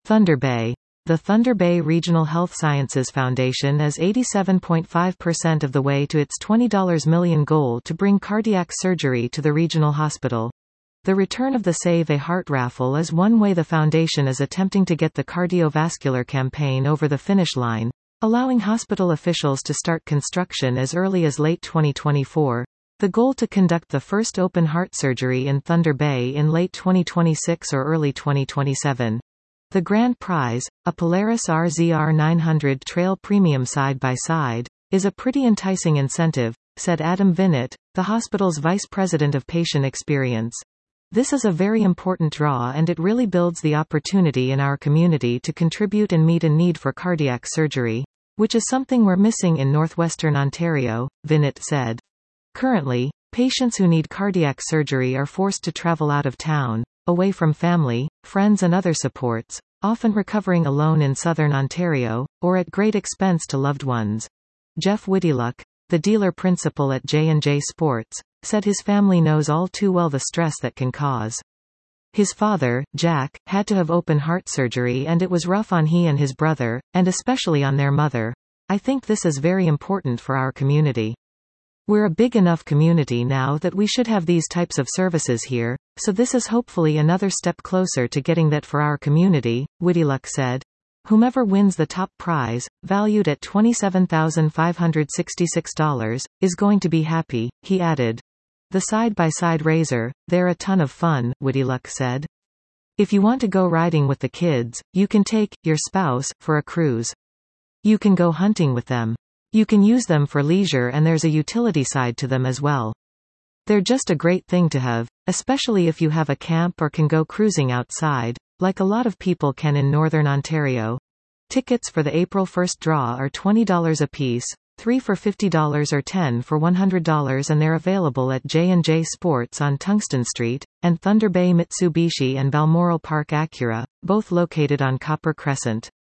Thunder Bay. The Thunder Bay Regional Health Sciences Foundation is 87.5% of the way to its $20 million goal to bring cardiac surgery to the regional hospital. The return of the Save a Heart raffle is one way the foundation is attempting to get the cardiovascular campaign over the finish line, allowing hospital officials to start construction as early as late 2024. The goal to conduct the first open heart surgery in Thunder Bay in late 2026 or early 2027. The grand prize, a Polaris RZR 900 Trail Premium side-by-side, is a pretty enticing incentive, said Adam Vinnett, the hospital's vice president of patient experience. This is a very important draw and it really builds the opportunity in our community to contribute and meet a need for cardiac surgery, which is something we're missing in northwestern Ontario, Vinnett said. Currently, patients who need cardiac surgery are forced to travel out of town, away from family, friends and other supports, often recovering alone in southern Ontario, or at great expense to loved ones. Jeff Whittyluck, the dealer principal at J&J Sports, said his family knows all too well the stress that can cause. His father, Jack, had to have open heart surgery and it was rough on he and his brother, and especially on their mother. I think this is very important for our community. We're a big enough community now that we should have these types of services here, so this is hopefully another step closer to getting that for our community, Whittyluck said. Whomever wins the top prize, valued at $27,566, is going to be happy, he added. The side-by-side razor, they're a ton of fun, Whittyluck said. If you want to go riding with the kids, you can take your spouse for a cruise. You can go hunting with them. You can use them for leisure and there's a utility side to them as well. They're just a great thing to have, especially if you have a camp or can go cruising outside, like a lot of people can in northern Ontario. Tickets for the April 1st draw are $20 apiece, 3 for $50 or 10 for $100, and they're available at J&J Sports on Tungsten Street, and Thunder Bay Mitsubishi and Balmoral Park Acura, both located on Copper Crescent.